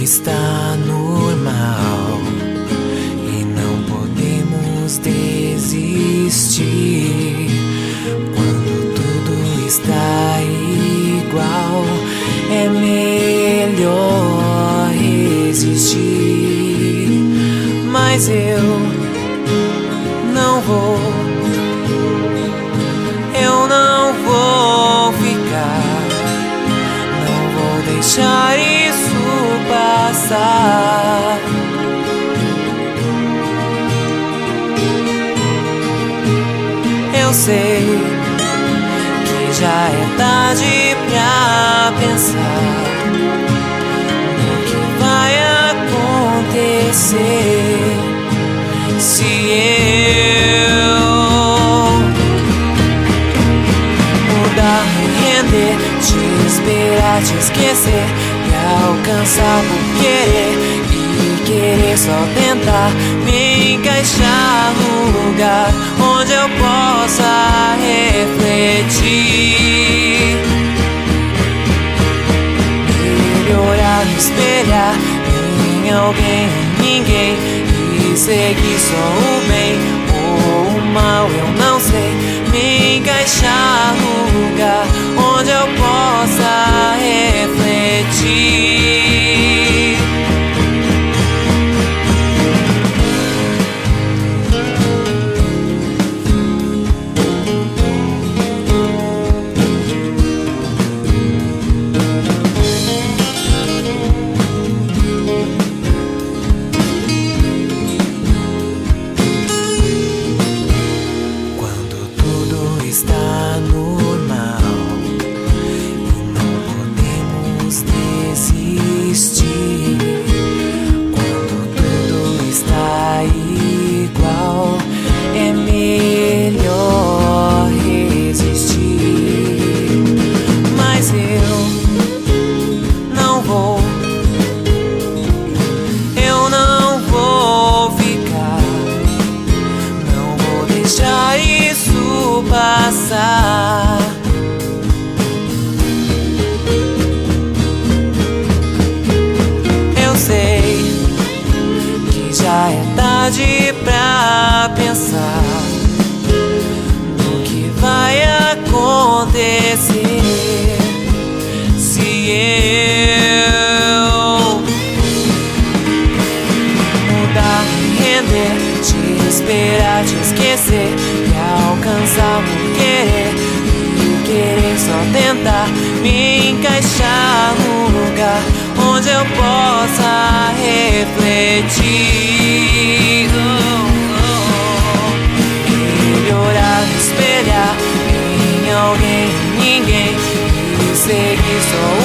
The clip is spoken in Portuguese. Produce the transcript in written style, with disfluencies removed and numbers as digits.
está normal e não podemos desistir. Quando tudo está igual, é melhor resistir. Mas eu não vou ficar, não vou deixar isso passar. Eu sei que já é tarde pra pensar no que vai acontecer se eu mudar, me render, te esperar, te esquecer e alcançar por querer e querer só tentar me encaixar no lugar onde eu possa refletir, melhorar, me espelhar em alguém, em ninguém e seguir só o bem ou o mal, eu não sei, me encaixar no lugar onde eu possa refletir. Está normal e não podemos desistir. Quando tudo está igual, é melhor resistir. Mas eu não vou ficar, não vou deixar isso passar. Eu sei que já é tarde pra pensar no que vai acontecer se eu mudar, me render, te esperar, te esquecer e alcançar por querer e querer só tentar me encaixar no lugar onde eu possa refletir, melhorar, me espelhar em alguém, em ninguém e seguir só o